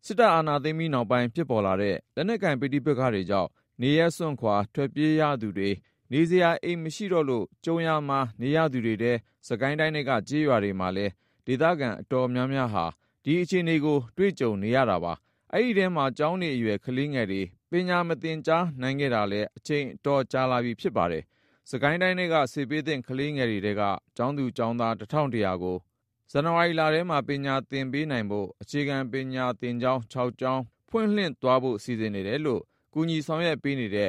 စစ်တပ်အာဏာသိမ်းပြီးနောက်ပိုင်းဖြစ်ပေါ်လာတဲ့လက်နက်ကိုင်ပဋိပက္ခတွေကြောင့်နေရပ်စွန့်ခွာထွက်ပြေးရသူတွေနေစရာအိမ်မရှိတော့လို့ကြုံရမှာနေရသူတွေတဲ့စစ်ကိုင်းတိုင်းကကြေးရွာတွေမှာလဲဒေသခံအတော်များများဟာဒီအခြေအနေကိုတွေ့ကြုံနေရတာပါအဲ့ဒီထဲမှာကျောင်းနေအရွယ်ကလေးငယ်တွေပညာမသင်ကြားနိုင်ခဲ့တာလဲအချိန်အတော်ကြာလာပြီဖြစ်ပါတယ်စစ်ကိုင်းတိုင်းကစစ်ပေးသင့်ကလေးငယ်တွေကကျောင်းသူကျောင်းသား1100ကိုဇန်နဝါရီလထဲမှာပညာသင်ပေးနိုင်ဖို့အခြေခံပညာသင်ကျောင်း6ကျောင်းဖွင့်လှစ်သွားဖို့စီစဉ်နေတယ်လို့ကူညီဆောင်ရွက်ပေးနေတဲ့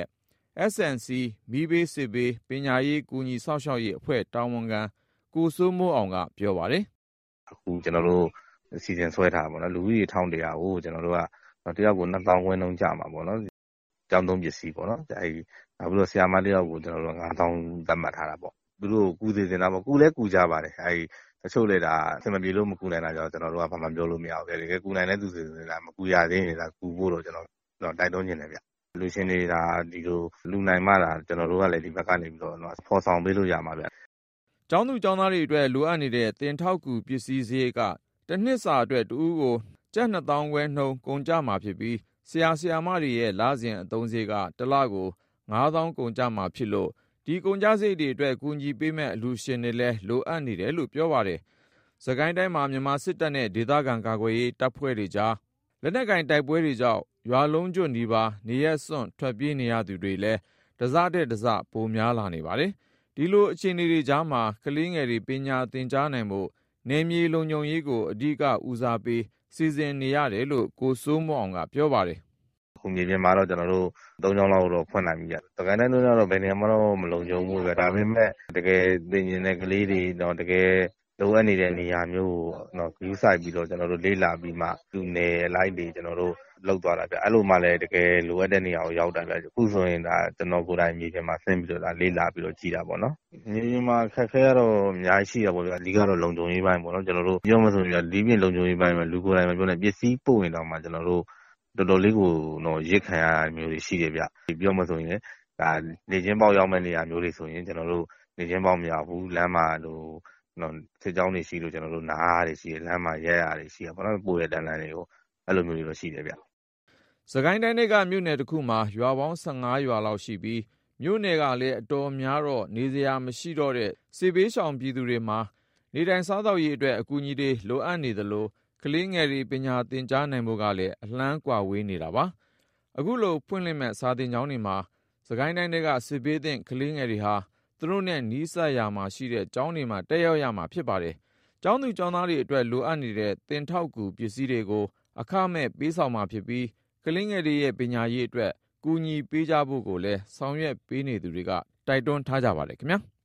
S&C မီးဘေးစစ်ဘေးပညာရေးကူညီစောင့်ရှောက်ရေးအဖွဲ့တာဝန်ခံကိုစိုးမိုးအောင်ကပြောပါတယ်အခုကျွန်တော်တို့အစီအစဉ်ဆွဲထားပါတော့လူဦးရေ1100ကိုကျွန်တော်တို့ကတယောက်ကို2000ခွဲနှုန်းကြမှာပေါ့နော်ကျောင်းသုံးပစ္စည်းပေါ့နော်အဲဒီနောက်ပြီးတော့ဆရာမတယောက်ကိုကျွန်တော်တို့9000သတ်မှတ်ထားတာပေါ့သူတို့ကူစီစဉ်တာပေါ့ကူလဲကူကြပါတယ်အဲဒီတချို့လေဒါအဆင်မပြေလို့မကူနိုင်တာကြောင့်ကျွန်တော်တို့ကဘာမှပြောလို့မရဘူးတကယ်ကူနိုင်တဲ့သူတွေဒါမကူရသေးရင်ဒါကူဖို့တော့ကျွန်တော်တိုက်တွန်းနေတယ်ဗျလူရှင်တွေဒါဒီလိုလူနိုင်မှဒါကျွန်တော်တို့ကလည်းဒီဘက်ကနေပြီးတော့ဖော်ဆောင်ပေးလို့ရမှာဗျကျောင်းသူကျောင်းသားတွေအတွက်လိုအပ်နေတဲ့သင်ထောက်ကူပစ္စည်းစရိတ်ကတစ်နှစ်စာအတွက်တဦးကိုကျပ်2000ခွဲနှုန်းကုန်ကျမှာဖြစ်ပြီးဆရာဆရာမတွေရဲ့လစဉ်အသုံးစရိတ်ကတစ်လကို9000ကုန်ကျမှာဖြစ်လို့ဒီကုန်ကျစရိတ်တွေအတွက်ကူညီပေးမဲ့အလှူရှင်တွေလည်းလိုအပ်နေတယ်လို့ပြောပါတယ်စကိုင်းတိုင်းမှာမြန်မာစစ်တပ်နဲ့ဒေသခံကာကွယ်ရေးတပ်ဖွဲ့တွေကြားလက်နက်ကင်တိုက်ပွဲတွေကြောင့်ရွာလုံးကျွတ်နီးပါးနေရက်စွန့်ထွက်ပြေးနေရသူတွေလည်းတစတဲ့တစပိုများလာနေပါတယ်ဒီလိုအခြေအနေတွေကြားမှာကလေးငယ်တွေပညာသင်ကြားနိုင်ဖို့နယ်မြေလုံခြုံရေးကိုအဓိကဦးစားပေးစီစဉ်နေရတယ်လို့ကိုစိုးမိုးအောင်ကပြောပါတယ်ခုမြေပြင်မှာတော့ကျွန်တော်တို့3ကျောင်းလောက်တော့ဖွင့်နိုင်ပြီဗျ။တကယ်တမ်းတော့ဘယ်နေရာမှတော့မလုံခြုံဘူးဗျ။ဒါပေမဲ့တကယ်သင်ကျင်တဲ့ကလေးတွေတော့တကယ်လိုအပ်နေတဲ့နေရာမျိုးကိုတော့ဂရုစိုက်ပြီးတော့ကျွန်တော်တို့လေ့လာပြီးမှသူနယ်လိုက်တွေကျွန်တော်တို့လောက်သွားတာဗျ။အဲ့လိုမှလည်းတကယ်လိုအပ်တဲ့နေရာကိုရောက်တာဗျ။အခုဆိုရင်ဒါကျွန်တော်ကိုယ်တိုင်မြေပြင်မှာဆင်းပြီးတော့ဒါလေ့လာပြီးတော့ကြည့်တာပေါ့နော်။မြေပြင်မှာခက်ခဲရတော့အများကြီးရှိတာပေါ့ဗျ။အဓိကတော့လုံခြုံရေးပိုင်းပေါ့နော်။ကျွန်တော်တို့ပြောမှဆိုရင်ဒီပြင်လုံခြုံရေးပိုင်းမှာလူကိုယ်တိုင်မပြောနဲ့ပစ္စည်းပို့ရင်တော့မှကျွန်တော်တို့တော်တော်လေးကိုတော့ရစ်ခံရမျိုးတွေရှိတယ်ဗျပြောမှဆိုရင်ဒါနေချင်းပေါက်ရောက်မဲ့နေရာမျိုးတွေဆိုရင်ကျွန်တော်တို့နေချင်းပေါက်မရဘူးလမ်းမှာလို့စစ်ကြောင်းတွေရှိလို့ကျွန်တော်တို့နားရတွေရှိတယ်လမ်းမှာရက်ရတွေရှိရဘာလို့ပို့ရတဲ့တန်းလန်းတွေကိုအဲ့လိုမျိုးတွေတော့ရှိတယ်ဗျစကိုင်းတိုင်းကမြို့နယ်တစ်ခုမှာရွာပေါင်း15ရွာလောက်ရှိပြီးမြို့နယ်ကလည်းအတော်များတော့နေစရာမရှိတော့တဲ့စစ်ဘေးရှောင်ပြည်သူတွေမှာနေထိုင်စားသောက်ရေးအတွက်အကူအညီတွေလိုအပ်နေသလိုကလေးငယ်တွေပညာသင်ကြားနိုင်ဖို့ကလည်းအလှမ်းကွာဝေးနေတာပါအခုလိုဖွင့်လှစ်မဲ့စာသင်ကျောင်းတွေမှာစကိုင်းတိုင်းကစစ်ဘေးသင့်ကလေးငယ်တွေဟာသူတို့နဲ့နီးစပ်ရာမှာရှိတဲ့ကျောင်းတွေမှာတက်ရောက်ရမှာဖြစ်ပါတယ်ကျောင်းသူကျောင်းသားတွေအတွက်လိုအပ်နေတဲ့သင်ထောက်ကူပစ္စည်းတွေကိုအခမဲ့ပေးဆောင်မှာဖြစ်ပြီးကလေးငယ်တွေရဲ့ပညာရေးအတွက်ကူညီပေးကြဖို့ကိုလည်းဆောင်ရွက်ပေးနေသူတွေကတိုက်တွန်းထားကြပါတယ်ခင်ဗျာ